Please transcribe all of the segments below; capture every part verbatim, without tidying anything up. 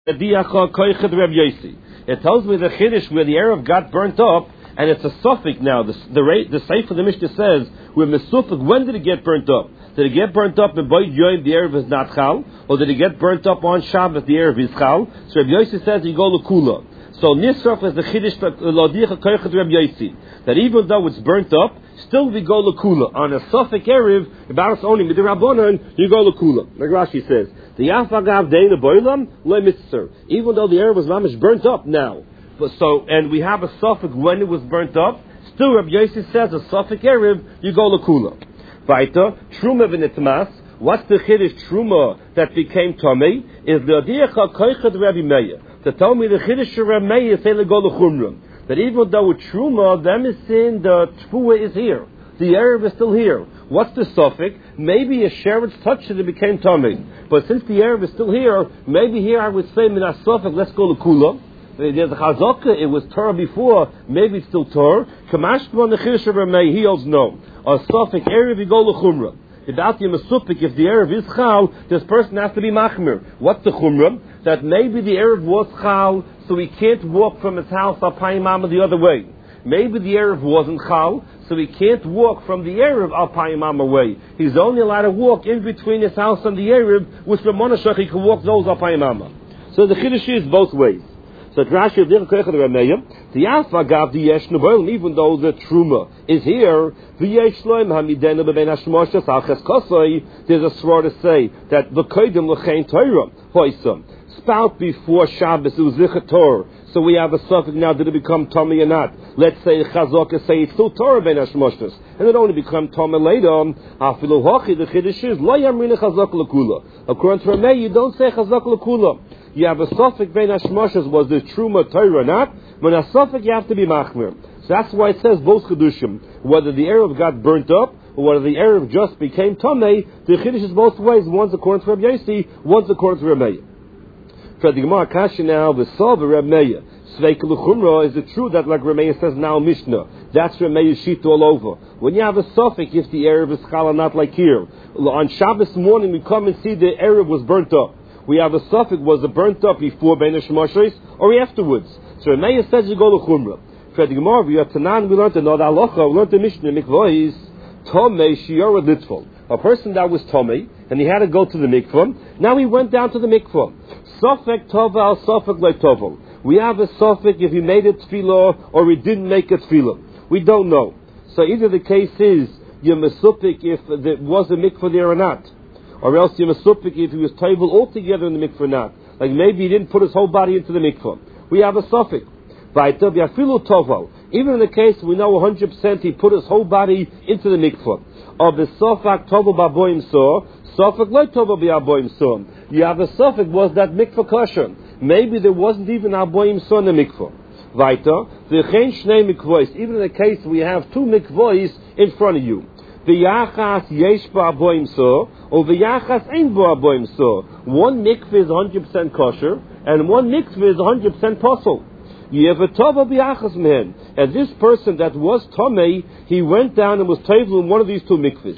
It tells me the Chiddush where the Erev got burnt up, and it's a suffix now. The the, the Sefer of the Mishnah says, we're mesufik, when did it get burnt up? Did it get burnt up in Boyd Yoim, the Erev is not Chal? Or did it get burnt up on Shabbat, the Erev is Chal? So Rabbi Yossi says, you go L'Kula. So Nisraf is the Chiddush that even though it's burnt up, still we go L'Kula. On a suffix Erev, about only Midirabbanan, you go L'Kula. Like Rashi says, the Yafagav Deina Boilam, Le Mitzvah. Even though the Erev was mamish burnt up now. But so, and we have a suffix when it was burnt up, still Rabbi Yossi says a suffix Erev, you go L'Kula. Vaita, Truma v'nitmas, what's the Chiddush Truma that became Tomei? Is the Adiyacha Koichad Rabbi Meir. To tell me the Chiddush of Rabbi Meir say go L'Chumra. That even though with Truma, them is saying the Tfuah is here. The Erev is still here. What's the suffix? Maybe a sheretz touched it, it became Tomei. But since the Erev is still here, maybe here I would say Minas suffix, let's go L'Kula. There's a chazaka, it was Torah before, maybe it's still Torah. Kamashkman the Chiddush of Rabbi Meir, he holds no. A suffix Erev, you go L'Chumra. About the Mesupik, if the Erev is Chal, this person has to be Machmir. What's the Chumra? That maybe the Erev was Chal, so he can't walk from his house Al Payimama the other way. Maybe the Erev wasn't Chal, so he can't walk from the Erev Al Payimama way. He's only allowed to walk in between his house and the Erev, which from Monashach he can walk those Al Payimama. So the Chiddush is both ways. So Rashi of the Yafa gav the Yesh Nevolim, even though the Truma is here, the Yesh Loim Hamidenu Bebein Hashmoshes Alches Kosoi, there's a swore to say that the Kodim L'chein Torah Hoisam spout before Shabbos it was Zichat Torah. So we have a suffix now, did it become Tomei or not? Let's say Chazaka say it's still Torah Bein Hashmoshes, and it only become Tomei later. Afilu Hochi the Chiddush is Lo Yamrina Chazaka L'Kula. According to Rameh, you don't say Chazaka L'Kula. You have a suffix Bein Hashmoshes, was the Truma Torah or not? When a suffix you have to be Machmir. So that's why it says both Chedushim, whether the Erev got burnt up or whether the Erev just became Tomei, the Chiddush is both ways. One's according to Rabbi Yossi, one's according to Rameh. For the Gemara Kasha now, the Solve Rabbi Meir. Sveik L'Chumra, is it true that like Rameh says now Mishnah? That's Rameh's sheet all over. When you have a suffix, if the Erev is Chala, not like here. On Shabbos morning we come and see the Erev was burnt up. We have a suffix, was it burnt up before Bein Hashmoshes or afterwards? So Rameh says you go L'Chumra. For the Gemara, we are Tanan, we learned another halacha, we learned the Mishnah, Mikvois, Tomei Shiora Litzvol. A person that was Tomei, and he had to go to the mikvah, now he went down to the mikvah. Sofek Toval, Sofek Le Toval. We have a Sofek if he made a tefillah or he didn't make a tefillah. We don't know. So either the case is, you're Mesupik if there was a mikvah there or not. Or else you're Mesupik if he was table altogether in the mikvah or not. Like maybe he didn't put his whole body into the mikvah. We have a Sofek. Even in the case we know one hundred percent he put his whole body into the mikvah. Of the Sofak Toval Baboim Sor, Sofak Lo Toval Baboim Sor. You have a Sofak, was that mikvah kosher? Maybe there wasn't even Aboim Sor in the mikvah. Weiter, the Chen Shnei Mikvois. Even in the case we have two mikvois in front of you. The Yachas Yesh Ba Aboim Sor, or the Yachas Ein Ba Aboim Sor. One mikvah is one hundred percent kosher, and one mikvah is one hundred percent posel. And this person that was Tomei, he went down and was tovel in one of these two mikvahs.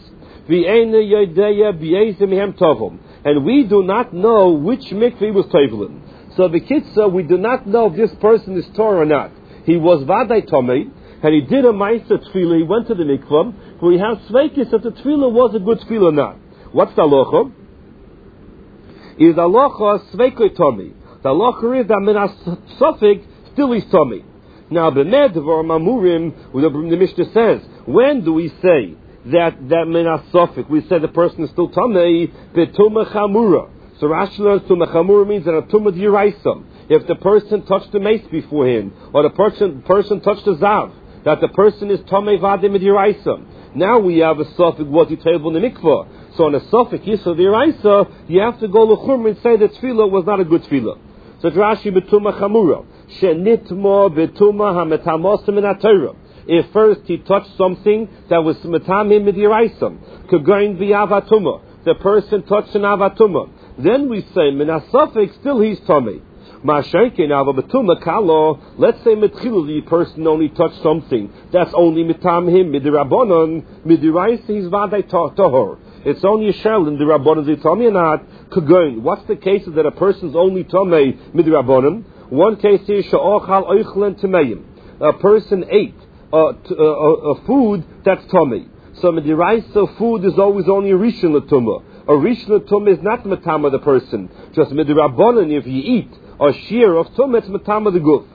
And we do not know which mikvah he was tovel in. So the Kitzah, we do not know if this person is Torah or not. He was Vadai Tomei, and he did a Meister Tefillah, he went to the mikvah, but we have Sveikis if the Tefillah was a good Tefillah or not. What's the halacha? Is the halacha Sveikoi Tomei. The halacha is that Minas Sofik still is Tomei. Now, B'med or Mamurim, the Mishnah says, when do we say that that Minas Sofik, we say the person is still Tomei, B'tumah Chamura. So Rashi learns Tumah Chamura means that a Tumah D'Yiraisa. If the person touched the mace beforehand, or the person person touched the Zav, that the person is Tomei Vadim D'Yiraisa. Now we have a Sofik, was he table in the mikvah. So on a Sofik, Yisra D'Yiraisa, you have to go L'chum and say that Tefillah was not a good Tefillah. So Rashi B'tumah Chamura. Shenitmo B'tumah HaMetamosim in HaTorah. If first he touched something that was Metamim Midiraisam, Kagoin V'Avatuma, the person touched an Avatuma. Then we say, Minasafik, still he's Tomei. Mashenkin Avatuma Kalo, let's say Metchilu, the person only touched something that's only Metamim Midirabonon, Midiraisa, he's Vadai Tohor. It's only a shell in the Rabbanon. They tell me or not, Kagoin. What's the case that a person's only Tomei Midrabbanon? One case is Sha'ochal Oichlen Tameim. A person ate a, t- a, a, a food that's Tomei. So Midiraisa food is always only a Rishon L'Tumah. A Rishon L'Tumah is not Matama the person. Just Midrabbanon, if you eat a shear of Tumah, it's Matama the Guf.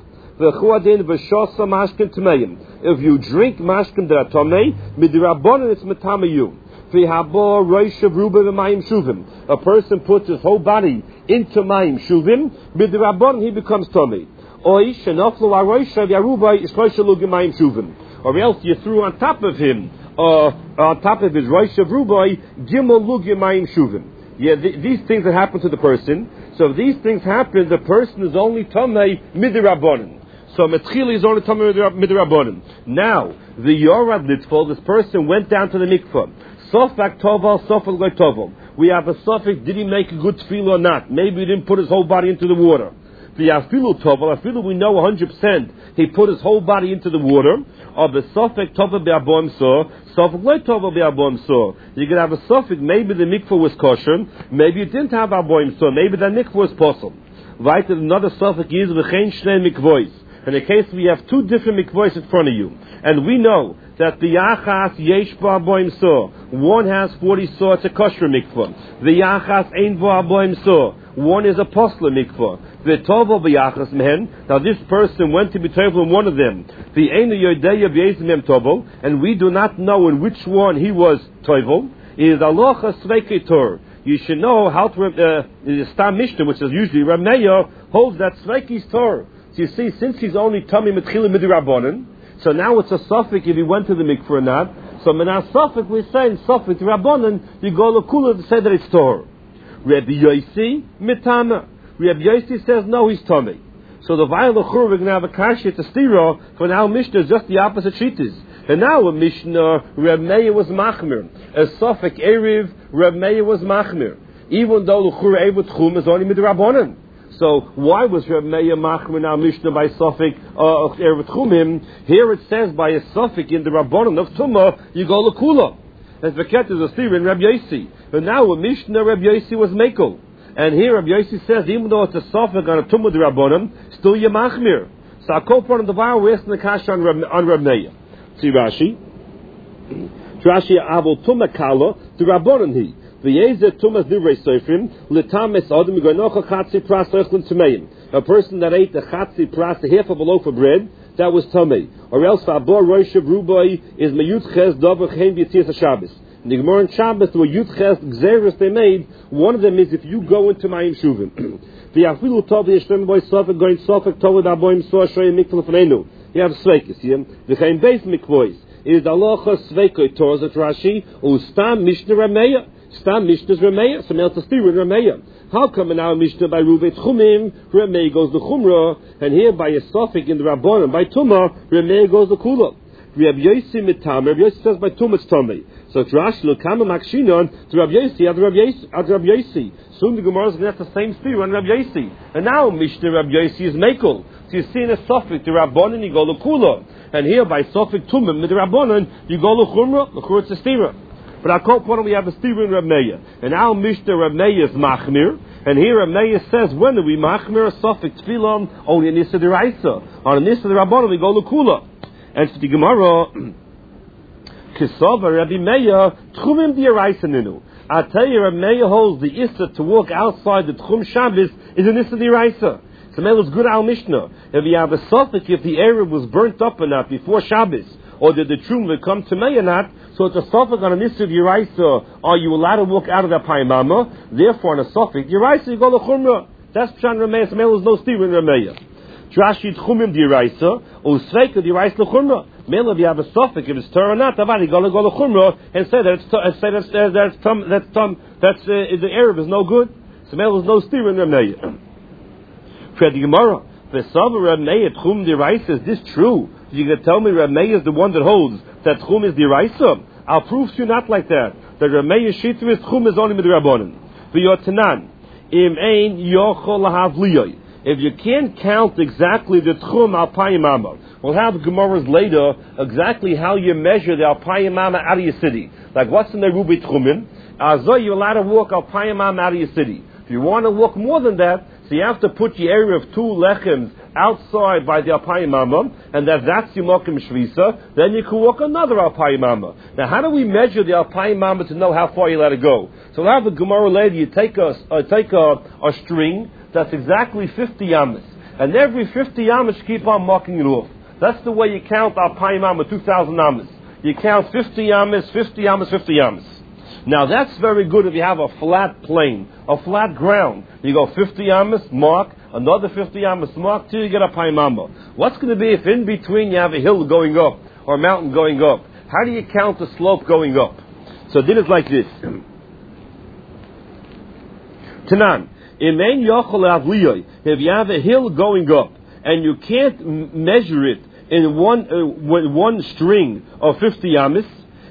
If you drink mashkin that are tomei, midrabbanan it's matama you. A person puts his whole body into mayim shuvim, midrabbanan he becomes tomei. Or else you threw on top of him, uh, on top of his roish of rubai, gimel lugya mayim shuvim. Yeah, th- these things that happen to the person. So if these things happen, the person is only tomei midrabbanan. So Metchili is only Tamar Midrabbanan. Now, the Yorad Litful, this person went down to the mikvah. Sofak Toval, Sofak Goy Toval. We have a Sofak, did he make a good tefillah or not? Maybe he didn't put his whole body into the water. The Afilu Toval, Afilu we know one hundred percent he put his whole body into the water. Or the Sofak Toval Be'aboim So, Sofak Goy Toval Be'aboim So. You could have a Sofak, maybe the mikvah was kosher, maybe you didn't have Aboim So, maybe the mikvah was possible. Right, another Sofak is V'chein Shnei Mikvois. In the case we have two different mikvahs in front of you, and we know that the Yachas Yesh Ba'aboim So, one has forty saw, it's a kosher mikvah. The Yachas Ein Ba'aboim So, one is a posla mikvah. The Tovo B'Yachas Mehen, now this person went to be tovel in one of them. The Ein Yodeya B'Yezim Mem Tovel, and we do not know in which one he was tovel, is Alocha Sveikei Tor. You should know how to, uh, the Stam Mishnah, which is usually Rameya, holds that Sveikei's Tor. So you see, since he's only Tomei Metchila Midrabbanan, so now it's a suffix if he went to the mikveh or not. So Menah suffix, we're saying suffix Rabbanan, you go L'Kula to say that it's Torah. Rabbi Yossi, Mitama. Rabbi Yossi says, no, he's Tomei. So the Vayel L'Chur, we're going to have a Kashi, it's a stira, for now Mishnah is just the opposite Shittas. And now a Mishnah, Rabbi Meir was Machmir. A suffix Erev, Rabbi Meir was Machmir. Even though L'Chur Eivut Chum is only Midrabbanan. So why was Reb Meir Machmir now Mishnah by Sofik of Erev Tchumim? Here it says by a Sofik in the Rabbanon of Tumah, you go L'Kula. And Veket is a theory in Reb Yossi. But now a Mishnah Reb Yossi was Mekel. And here Reb Yossi says, even though it's a Sofik on a Tumah the Rabbanon, still you Machmir. So I call part of the Vayel, we're asking the Kash on Reb, on Reb Meir. See Rashi. Rashi Avol Tumah Kala, the Rabbanon he. A person that ate the chatzi pras, half of a loaf of bread, that was tamei. Or else v'abor roish of rubai is meyutches davar chen b'yitzias Shabbos. In the Gemara in Shabbos, there were yutches gzeres they made. One of them is if you go into mayim shuvim. V'yafilu tov v'yishtem boy sofek going sofek tov v'aboyim so shoyim mikvah l'fnenu. You have sveikis, yeah? V'chein beis mikvois is alocha sveikoi Torah at Rashi ustam mishnah rameya. Stam Mishnah's Rameya, some else is still in Rameya. How come in our Mishnah by Ruvet Chumim, Rameya goes the Chumrah, and here by a Sofik in the Rabbanon, by Tumah, Rameya goes the Kula. Rabbi Yossi mitam, Rabbi Yossi says by Tumah it's Tomei. So it's Rashi, L'kama Makshinon, to Rabbi Yossi, at Rabbi Yossi. Soon the Gemara is going to have the same spear on Rabbi Yossi. And now Mishnah Rabbi Yossi is Mekel. So you see in a Sofik, the Rabbanon, you go the Kula. And here by Sofik Tumah, with the Rabbanon, you go the Chumrah, the Chumrah it's a stira. But I call upon we have a Stephen Reb Meir. And our Mishnah Reb Meir is Machmir. And here Reb Meir says, when do we Machmir a Sofik Tefillon? Only in Nisa D'Oraisa. On Nisa D'Rabbanan we go L'Kula. And for the Gemara, Kisava Rabbi Meir, Tchumim D'Oraisa Ninu. I tell you, Reb Meir holds the Issa to walk outside the Tchum Shabbos is in Nisa D'Oraisa. So Mel is good our Mishnah. If you have a Sofik, if the area was burnt up or not before Shabbos, or did the Trum come to Meir or not, so it's a suffix on a Nisr Yeraisa. Are you allowed to walk out of that Paimama? Therefore, on a suffix Yeraisa, you go to Chumrah. That's Pshan Rameya. So Mel is no Steve in Rameya. Drashi Tchumim Yeraisa, or Sveika Yeraisa Chumrah. Mel, if you have a suffix, if it's Torah or not, you go to go to Chumrah and say that it's and say that's uh, that's tum that's tum that's uh, the Arab is no good. So Mel is no Steve in Rameya. Fred Gemara, the Sava Rameya Tchum Yeraisa. Is this true? You can tell me Rameya is the one that holds that Tchum is the Raisa. I'll prove to you not like that. The Rameya Shittu is Tchum is only Midrabanan. V'yotanan im ein yochol lahav liyoi. If you can't count exactly the Tchum al payimama, we'll have Gemaras later exactly how you measure the al payimama out of your city. Like what's in the Rubi Tchumin? Azoi, you're allowed to walk al payamam out of your city. If you want to walk more than that, so you have to put your area of two lechems outside by the Alpayimama, and that that's your Mokim Shvisa, then you can walk another Alpayimama. Now, how do we measure the Alpayimama to know how far you let it go? So we'll have the Gemara later, you take a, uh, take a, a string that's exactly fifty yamas, and every fifty yamas you keep on marking it off. That's the way you count Alpayimama, two thousand yamas. You count fifty yamas, fifty yamas, fifty yamas. Now that's very good if you have a flat plane, a flat ground. You go fifty yamas, mark, another fifty yamas, mark, till you get a paimama. What's going to be if in between you have a hill going up, or a mountain going up? How do you count the slope going up? So then it's like this. Tanan, imein yochel avliyoi, if you have a hill going up, and you can't m- measure it in one, uh, one string of fifty yamas,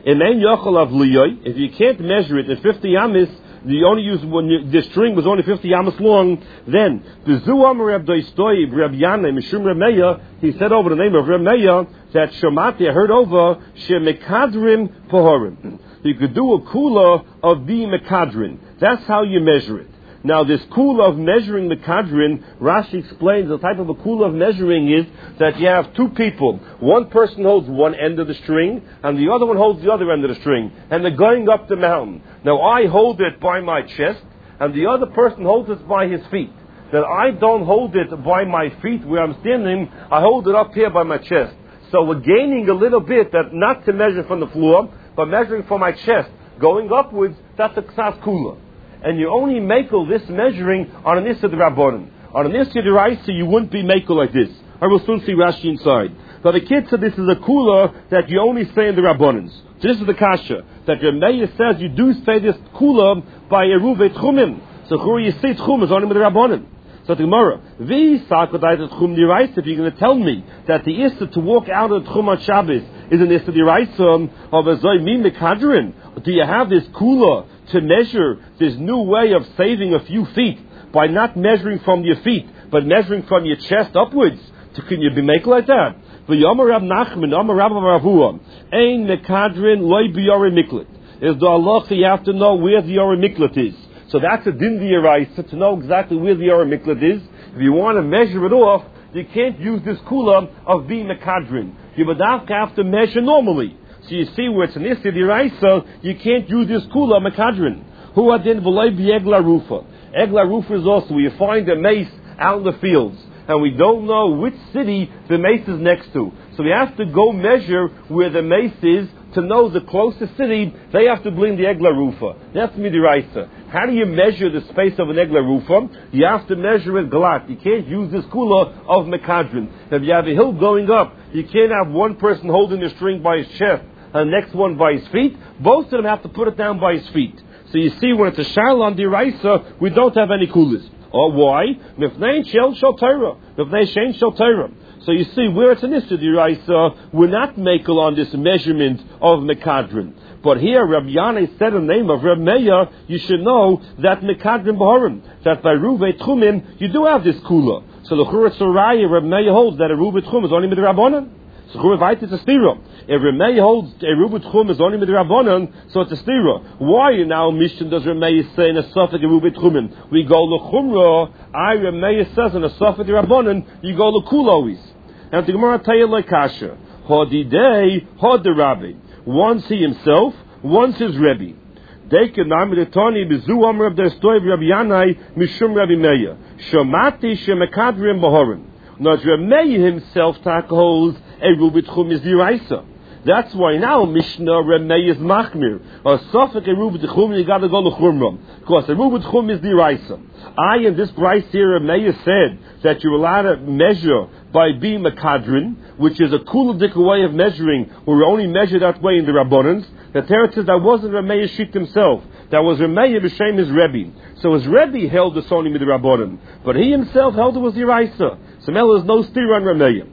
if you can't measure it in fifty yamas, you only use when you, the string was only fifty yamas long, then the Zuam Reb Doistoy Reb Yana Mishum Reb Meya, he said over the name of Reb Meya that Shomati I heard over Shemekadrim Pohorim. You could do a kula of the Mekadrin. That's how you measure it. Now, this kula of measuring the kadrin, Rashi explains the type of a kula of measuring is that you have two people. One person holds one end of the string, and the other one holds the other end of the string. And they're going up the mountain. Now, I hold it by my chest, and the other person holds it by his feet. That I don't hold it by my feet where I'm standing, I hold it up here by my chest. So we're gaining a little bit, that not to measure from the floor, but measuring from my chest. Going upwards, that's a ksas kula. And you only makel this measuring on an Issa D'Rabbanan. On an Issa D'Raisa, you wouldn't be makel like this. I will soon see Rashi inside. But the kid said this is a kula that you only say in the Rabbanans. So this is the kasha. That your Meir says you do say this kula by Eruve Tchumim. So Churi, you say Tchum is only with the Rabbanan. So the Gemara, Vi Sakadai Tchum D'Raisa, if you're going to tell me that the Issa to walk out of Tchum on Shabbos is an Issa D'Raisa of a Zoi Mi Mekadrin, do you have this kula to measure this new way of saving a few feet by not measuring from your feet, but measuring from your chest upwards? So can you be make like that? V'yomer Rab Nachman, Yomer Rab Ravua, Ein Mekadrin loy b'yorei miklat. Is the Allah you have to know where the yorei miklat is. So that's a din d'oraisa to know exactly where the yorei miklat is. If you want to measure it off, you can't use this kula of being Mekadrin. You would have to measure normally. So you see where it's an Issa D'Raisa, you can't use this kula Mekadrin. Who adin v'loi b'egla rufa. Egla rufa is also where you find a mace out in the fields, and we don't know which city the mace is next to. So we have to go measure where the mace is to know the closest city. They have to bring the egla rufa. That's midiraisa. How do you measure the space of an egla rufa? You have to measure it glat. You can't use this kula of Mekadrin. If you have a hill going up, you can't have one person holding the string by his chest and the next one by his feet. Both of them have to put it down by his feet. So you see, when it's a shayla on d'oraisa, we don't have any kulas. Or why? Mifnei shel shel Torah. Mifnei shein shel Torah. So you see, where it's an issa d'oraisa, we're not makel on this measurement of Mekadrin. But here, Rabbi Yanai said in the name of Rabbi Meir, you should know that Mekadrin b'horim, that by Ruve Tchumim, you do have this kula. So the Chura Soraya, Rabbi Meir holds that a Ruve Tchum is only with the Rabbanan. So Chura it's a stira. If Ramey holds a Rubat Tchum is only with the Rabbanon, so it's a stira. Why now Mishnah does Ramey say in a Safek Rubat Tchumim? We go L'chumra, I Ramey says in a Safek Rabbanon, you go L'kul always. And the Gemara tell you like Kasha. Hodidei, Hod the Rabbi. Once he himself, once his Rebbe. Deke Namidatani Bizu Amr of the story of Rabbi Yanai, Mishum Rabbi Meir. Shomati Shemekadrim Bahorim. Now Ramey himself tak holds a Rubat Tchum is d'oraisa. That's why now Mishnah Ramey is machmir. A Safek a Rubat Tchum, you got to go l'chumra, because a Rubat Tchum is d'oraisa. I in this price here Ramey said that you're allowed to measure by being Mekadrin, which is a kuladik way of measuring, where we only measure that way in the Rabbanans. The Torah says that wasn't Ramey's sheet himself. That was Ramey b'shem his Rebbe. So his Rebbe held this only with the Rabbanan, but he himself held it was d'oraisa. So now there's no steer on Ramey.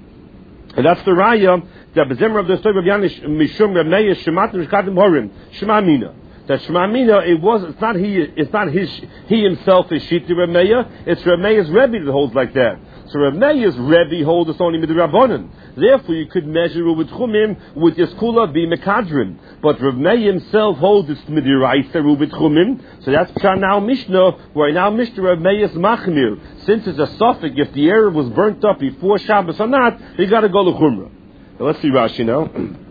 And that's the raya that Bezemra of the story of Yanish Mishum Ramey Shemat Mishkadim Horim Shema Mina. That Shema Mina, it was it's not he it's not his he himself is Shiti Ramey, it's Ramey's Rebbe that holds like that. So Ramey's Rebbe holds us only with the Rabbanan. Therefore, you could measure it with chumim, with this kula be mekadrin. But Rav Meir himself holds it's midiraisa with chumim. So that's pshat now Mishnah, where now Mishnah Rav Meir is machmir. Since it's a suffix, if the erev was burnt up before Shabbos or not, you got to go to chumrah. Now let's see Rashi now.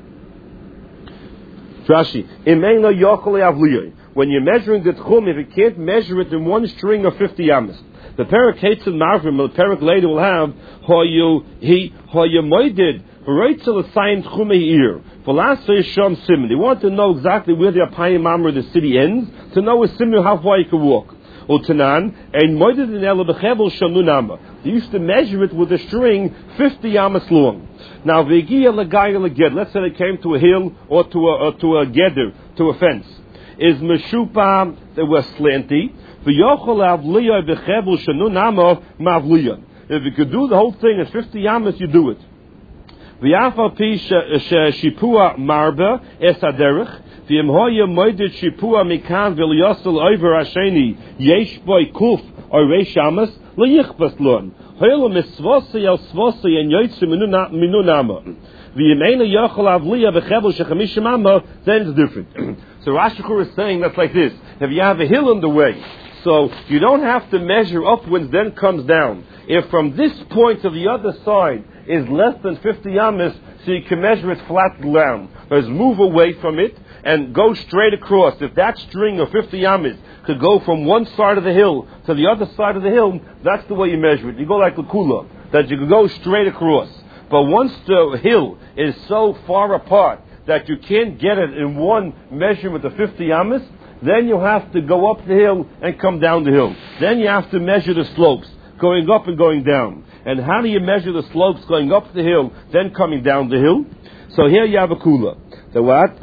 Rashi, imeina yochel avliyoi. When you're measuring the tchum, if you can't measure it in one string of fifty amas, the parak hates in Marvim, the parak later will have hoyu he hoyu moided v'roitzel asayim tchumei ir v'lasay sham sim. They want to know exactly where the apayim mamre the city ends, to know a sim how far you can walk. Utanan and moided in ela bechebel shanunama. They used to measure it with a string fifty amas long. Now v'giya legaya leged. Let's say they came to a hill or to a or to a geder, to a fence. Is meshupa that was slanty. If you could do the whole thing in fifty yamas, you do it. V'yafal pi shipua marba es haderech. V'yem hoya moeded shipua mikan v'liyosel over hasheni yesh boy kuf or reish yamas leyichbas lon. Hoyel misvosei el svosei en yoytze minu nama. V'yemeina yochel avliya v'chebel shechamish mama. Then it's different. So Rashi is saying that's like this. If you have a hill in the way, so you don't have to measure upwards, then comes down. If from this point to the other side is less than fifty amas, so you can measure it flat down. Whereas move away from it and go straight across. If that string of fifty amas could go from one side of the hill to the other side of the hill, that's the way you measure it. You go like the kula, that you could go straight across. But once the hill is so far apart that you can't get it in one measurement of fifty amas, then you have to go up the hill and come down the hill. Then you have to measure the slopes, going up and going down. And how do you measure the slopes going up the hill, then coming down the hill? So here you have a kula. The what?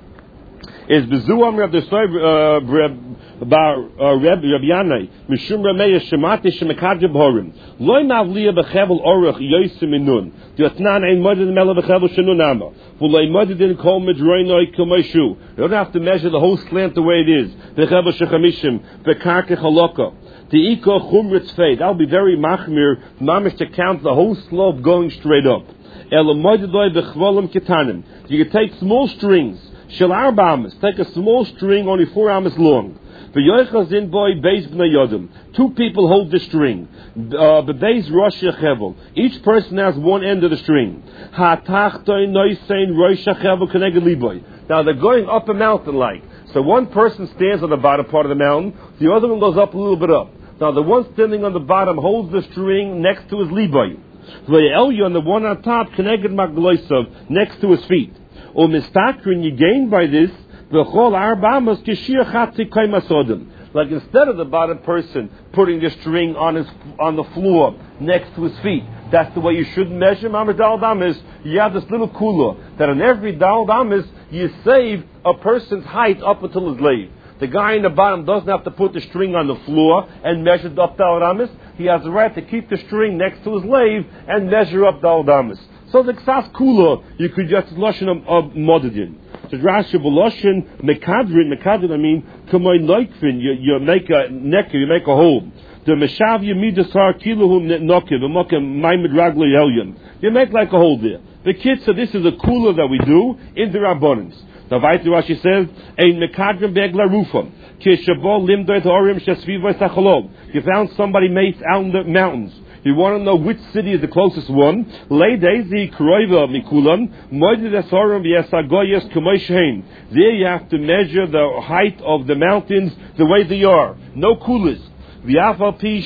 Is bezuam Reb Desoy Reb Reb Yanai Mishum Ramei Shemati Shemekadjeb Horim Loi Mavliya Bechebel Orach Yosim Inun Diotnan Ein Moded Mela Bechebel Shenunama Vulei Moded in Kol Medroinoi Kumaishu. You don't have to measure the whole slant the way it is. Bechebel Shechamishim Bekarke Chaloko the Iko Chumritz Fade. That'll be very machmir mamish to count the whole slope going straight up. Ela Moded Loi Bechvolim Ketanim. You can take small strings. Shel arba amas, take a small string only four amas long. V'yochazin boy beis bnei yodim. Two people hold the string. Uh, beis rosh yechevel. Each person has one end of the string. Ha'tachtoi noisein rosh yechevel keneged liboy. Now they're going up a mountain like. So one person stands on the bottom part of the mountain. The other one goes up a little bit up. Now the one standing on the bottom holds the string next to his liboy. V'yelyu on the one on top keneged magloisav next to his feet. Or mistakrin, you gain by this the whole arbamas kishir chatzi kaimasodem. Like instead of the bottom person putting the string on his on the floor next to his feet, that's the way you should measure. Mamar dal damis, you have this little kula that on every dal damis you save a person's height up until his leg. The guy in the bottom doesn't have to put the string on the floor and measure up dal damis. He has the right to keep the string next to his leg and measure up dal damis. So the ksas kula, you could just loshen of modedin. So Rashi b'loshen mekadrin, mekadrin I mean kamoy noikvin. You you make a necker, you make a hole. The meshav yemidasar kiluhum nokev v'mokem maimed raglo yelyon. You make like a hole there. The kids said this is a kula that we do in the rabbanins. Now Vaiti Rashi says ein mekadrin begla rufam kishabo limdoit orim shesvivos achalom. You found somebody mates out in the mountains. You want to know which city is the closest one? Lay daisy kroiva mikulan moeded esorim v'yesagoyes kumoishein. There you have to measure the height of the mountains the way they are. No kulas. V'yafal pi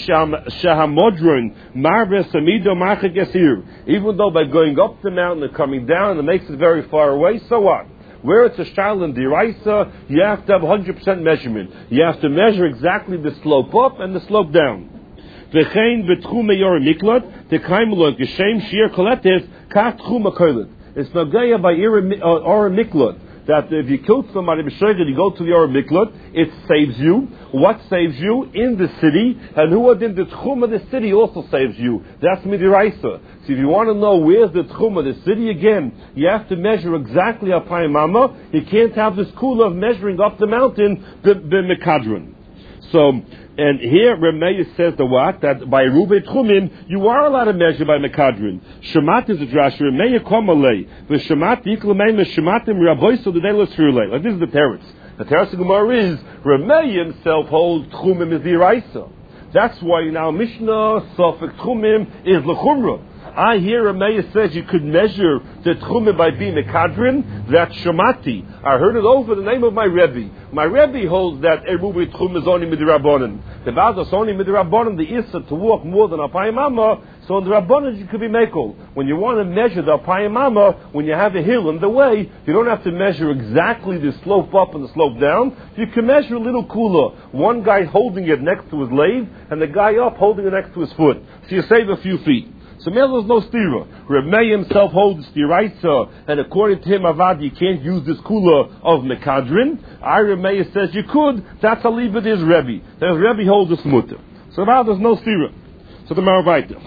shahamodron marbe samido marchek esir. Even though by going up the mountain and coming down it makes it very far away, so what? Where it's a shal and diraisa, you have to have one hundred percent measurement. You have to measure exactly the slope up and the slope down. V'chein v'tchume yor miklot t'kaimulot geshem shir koletes kach tchuma kolet. It's nagaya by or miklot that if you kill somebody b'sheged, you go to the or miklot. It saves you. What saves you in the city, and who in the tchum of the city also saves you. That's midiraisa. So if you want to know where's the tchum of the city again, you have to measure exactly apayim mama. You can't have this kula of measuring up the mountain b'mekadron. So, and here Remeir says the what? That by Rubei Tchumim, you are allowed to measure by Mekadrin. Shemat is a drash. Remeir komalei. V'shemat yiklamei m'shematim raboiso d'dei l'srulei. Like this is the teretz. The teretz of Gemara is, Remeir himself holds Tchumim is the Iraisa. That's why now Mishnah, Sofek Tchumim is L'chumra. I hear Remeir says you could measure the Tchumim by being Mekadrin. That's Shemati. I heard it over the name of my Rebbe. My Rebbe holds that Erubi Tchum is only Midirabbonim. The Baz is only Midirabbonim, the Issa to walk more than Apayim Amma. So in the Rabbonim you could be Mekel. When you want to measure the Apayim Amma, when you have a hill in the way, you don't have to measure exactly the slope up and the slope down. You can measure a little cooler. One guy holding it next to his lathe, and the guy up holding it next to his foot. So you save a few feet. So Mel is no stira. Reb Meir himself holds stiraisa, and according to him, Avad, you can't use this kula of Mekadrin. I Reb Meir says you could. That's a leave it is Rebbe. Then Rebbe holds a smutter. So Avad, there's no stira. So the Maravaita.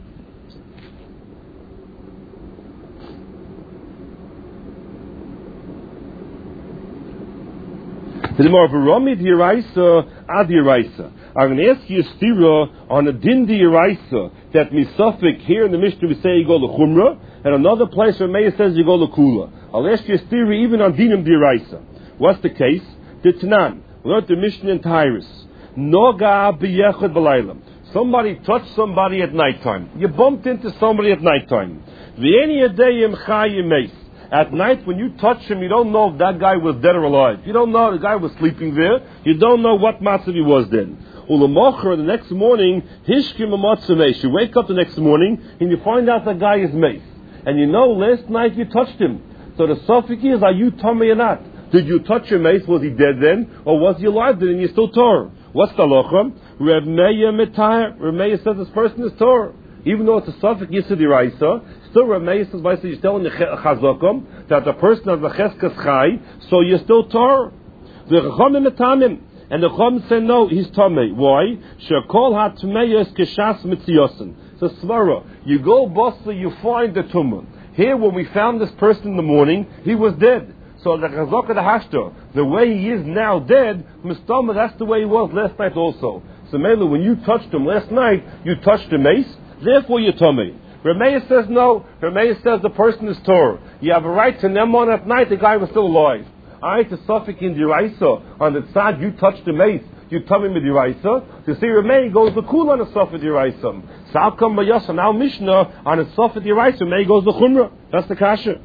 The more of a Rami Diraisa, Adiraisa. I'm going to ask you a stira on a din Diraisa that misafik here in the Mishnah we say you go to Chumrah, and another place where Meir says you go to Kula. I'll ask you a stira even on dinim Diraisa. What's the case? The Tanan. We learned the Mishnah in Tyrus. Noga b'yechad b'laylam. Somebody touched somebody at nighttime. You bumped into somebody at nighttime. V'eni yadayim chayim meis. At night, when you touch him, you don't know if that guy was dead or alive. You don't know if the guy was sleeping there. You don't know what matzav he was then. Ulamocher, the next morning, hishkim amatzameish. You wake up the next morning, and you find out that guy is mace. And you know, last night you touched him. So the suffix is, are you tummy or not? Did you touch your mace? Was he dead then? Or was he alive then and you still tore? What's the locham? Reb Meir mitayr. Reb Meir says this person is tore. Even though it's a suffix yisudiraisa, still Reb Meir says, by you're telling the chazakom that the person has a cheskas chai, so you're still tor. The chachamim etamim, and the chachamim say no, he's tamei. Why? Shekol hatmeyes keshas mitziyosin. So svara, you go basta, you find the tumah. Here, when we found this person in the morning, he was dead. So the chazaka the hashta, the way he is now dead, mistama, that's the way he was last night also. So Mela, when you touched him last night, you touched the mace. Therefore, you're tummy. Remeir says no. Remeir says the person is Torah. You have a right to Nemon at night, the guy was still alive. I to Suffolk in Diraisa, on the side you touch the mace, you tummy with Diraisa. You see, Remeir goes the cool on the Suffolk Diraisa. Salkam Mayasa, now Mishnah, on the Suffolk Diraisa, Remeir goes the Chumrah. That's the Kasha.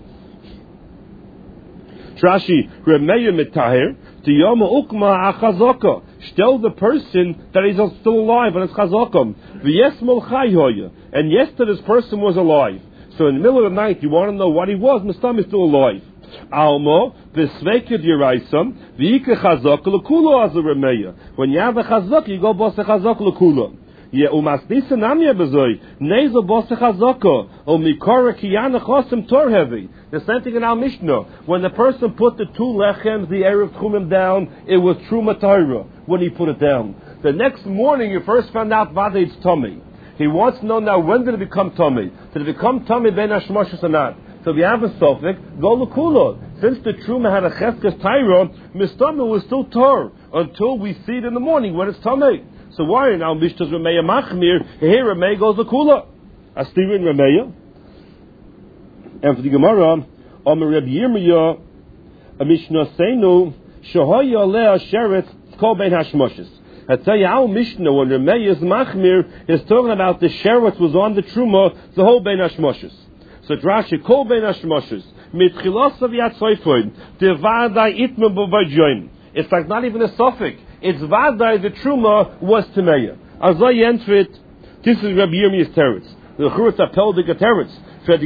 Trashi, Remeir Mitahir, Tiyama Ukma Achazaka. Tell the person that he's still alive and it's chazakam. V'yesmol chayhoya. And yesterday this person was alive. So in the middle of the night, you want to know what he was, Mistam is still alive. Almo, v'svekid yiraisam, v'yike chazak l'kulo azu remeya. When you have a chazak, you go boss a chazak l'kulo. Ye umasnisa namya bezoi, nezo boss a chazaka, o mikora kiyana chosim tor heavy. The same thing in our Mishnah. When the person put the two lechems, the Erev Tchumim down, it was Truma Torah when he put it down. The next morning, you first found out Vada it's tummy. He wants to know now, when did it become tummy? Did it become tummy ben hashmoshes or not? So if you have a sofik, go l'kula. Since the Truma had a cheskes Torah, Mistama was still tor until we see it in the morning when it's tummy. So why now Mishnah's Remeya Machmir, here Remeya goes l'kula. Astir in Remeya. And for the Gemara, Omer Reb Yirmiyah, a Mishnah Seinu, Shahoya Lea Sheretz Kol Ben Hashmoshes. I tell you our Mishnah, when Remeya's Machmir is talking about the Sheretz was on the Truma, the whole Ben Hashmoshes. So Drashi, Kol Ben Hashmoshes, Mitchilos of Yat Soifoid, Devadai Itma Bovajoin. It's like not even a suffix. It's Vadai, the Truma was Temeya. Azay Entrit, this is Reb Yirmiyah's teretz. The Churutz Apel de Teretz. Like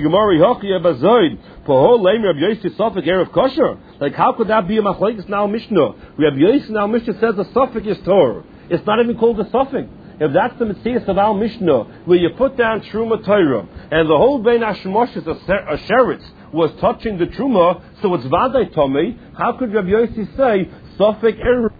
how could that be a machlekes now Mishnah? Rabbi Yosef now Mishnah says the suffix is Torah. It's not even called a suffix. If that's the mitzvah of our Mishnah, where you put down Truma Torah, and the whole Bein Hashmoshes, a sheretz, was touching the Truma, so it's Vadai Tomei, how could Rabbi Yosef say suffix er?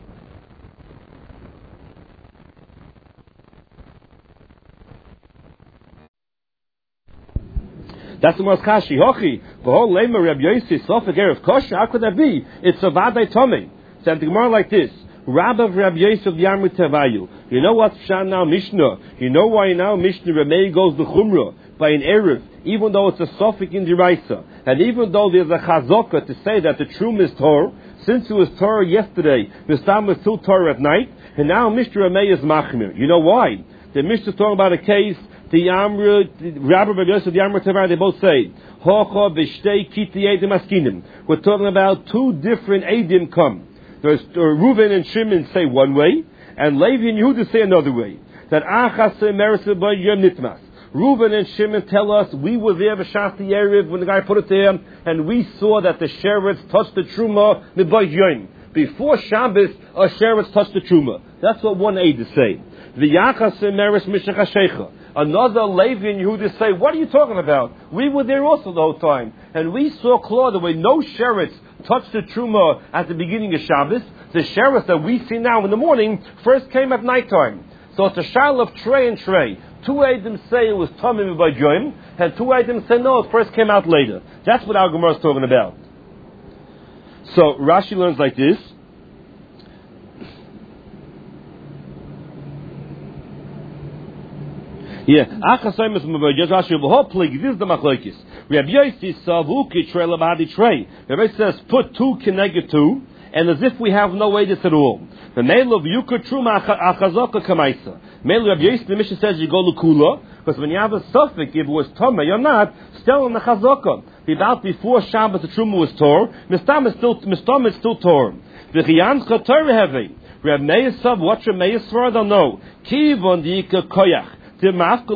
That's the most kashi. Hochi, the whole lema Reb Yossi Sofek Erev Kosher. How could that be? It's a vadai tummy. So the Gemara like this: Rabbi Rabbi Yosef Yamri Tavayu. You know what's Pshan now Mishnah? You know why now Mishnah Ramei goes the Chumrah by an Erev, even though it's a Sophic in Diraisa, and even though there's a Chazokah to say that the Trum is Torah, since it was Torah yesterday, the Stam was still Torah at night, and now Mishnah Ramei is Machmir. You know why? The Mishnah is talking about a case, the Yamra, Rabbi Rabbi Yosef Yamra Tavayu, they both say, Hocha v'shtei kiti edim askinim. We're talking about two different edim come. There's uh, Reuven and Shimon say one way, and Levi and Yehuda say another way. That Achas Merisa by Yom Nitmas. Reuven and Shimon tell us we were there v'shas Erev when the guy put it there, and we saw that the sheretz touched the truma mibayt yom. Before Shabbos, a sheretz touched the truma. That's what one aid is saying. The Yachas Meris Mishach Hashecha. Another Levi and Yehuda say, what are you talking about? We were there also the whole time, and we saw clear the way no sheretz touched the truma at the beginning of Shabbos. The sheretz that we see now in the morning first came at nighttime. So it's a shal of Trey and Trey. Two Eidim say it was Tamim by Joim, and two Eidim say no, it first came out later. That's what our Gemara is talking about. So Rashi learns like this. Yeah, Achasayim is Mavajas Rashi V'Hoplig. This is the Machlokes. Rabbi Yossi Savuki Trey Labadi Trey. Rabbi says put two connected two, and as if we have no way this at all. The male of Yukar Truma Achazaka Kamaisa. Male Rabbi Yossi, the Mishnah says you go Lukula, because when you have a suffix, if it was Tama, you're not still in the Chazaka. About before Shabbos the Truma was Tor, Mistam is still Mistam is still Tor. The Chiyanska Torah heavy. Rabbi Meir Sav, what Rabbi Meir Sav, I don't know. Kivon Dika Koyach. Since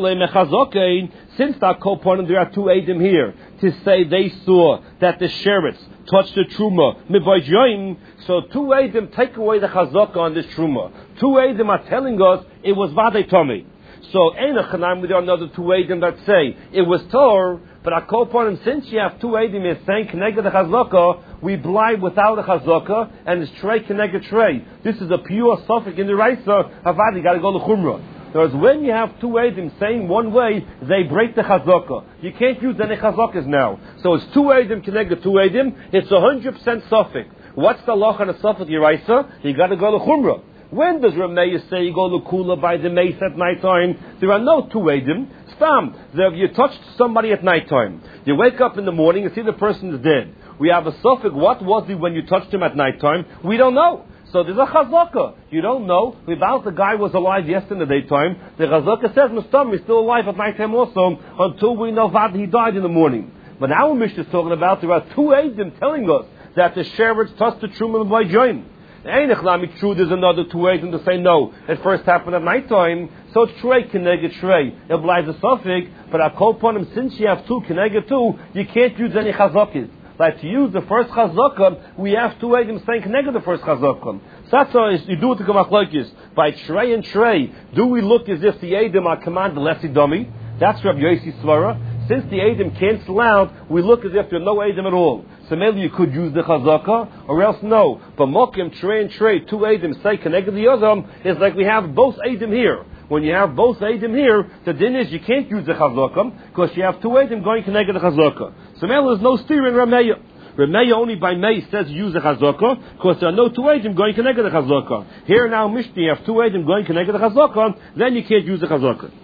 that component, there are two Eidim here to say they saw that the sheretz touched the truma mibayt yom. So two Eidim take away the chazaka on this truma. Two Eidim are telling us it was vadei tomei. So ein a chanam with another two Eidim that say it was tor. But a component, since you have two Eidim is saying connected the chazaka, we blind without a chazaka and it's trey connected trey. This is a pure suffix in the raisa. Avad, you got to go to chumrah. Whereas when you have two Eidim saying one way, they break the chazaka. You can't use any chazakas now. So it's two Eidim connected two Eidim. It's a hundred percent suffix. What's the loch on a suffix Yeraisa? You got to go to chumrah. When does Rameya say you go to kula by the mace at night time? There are no two Eidim. Stam. If you touched somebody at night time, you wake up in the morning and see the person is dead. We have a suffix. What was he when you touched him at night time? We don't know. So there's a chazaka. You don't know about the guy was alive yesterday in the daytime. The chazaka says Mustam is still alive at night time also until we know that he died in the morning. But our Mishnah is talking about there are two Eidim telling us that the sheretz touched the truma by joim. Einach true. There's another two Eidim to say no. It first happened at night time. So it's trey keneged trey. It applies a suffix. But I call upon him since you have two keneged two, you can't use any chazakas. Like to use the first chazakah, we have two Eidim saying connected the first chazakah. So that's how you do it to come out like this. By trey and trey, do we look as if the Eidim are commanded lesi dummy? That's Rabbi Yossi Svara. Since the Eidim cancel out, we look as if there are no Eidim at all. So maybe you could use the chazakah, or else no. But mokim, trey and trey, two Eidim say connected the other, is like we have both Eidim here. When you have both Eidim here, the din is you can't use the chazakah because you have two Eidim going connected the chazakah. So maybe there's no steer in Rameya. Rameya only by May says use the chazakah because there are no two Eidim going connected the chazakah. Here now Mishnah, you have two Eidim going connected the chazakah, then you can't use the chazakah.